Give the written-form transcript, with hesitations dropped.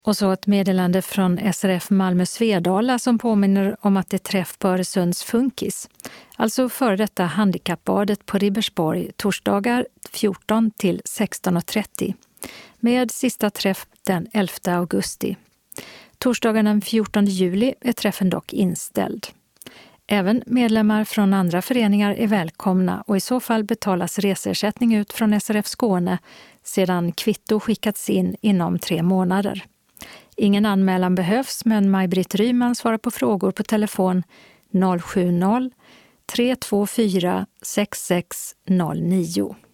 Och så ett meddelande från SRF Malmö Svedala som påminner om att det är träff på Öresunds Funkis, alltså före detta handikappbadet på Ribersborg, torsdagar 14 till 16.30, med sista träff den 11 augusti. Torsdagen den 14 juli är träffen dock inställd. Även medlemmar från andra föreningar är välkomna och i så fall betalas resersättning ut från SRF Skåne sedan kvitto skickats in inom 3 månader. Ingen anmälan behövs, men Maj-Britt Ryman svarar på frågor på telefon 070 324 6609.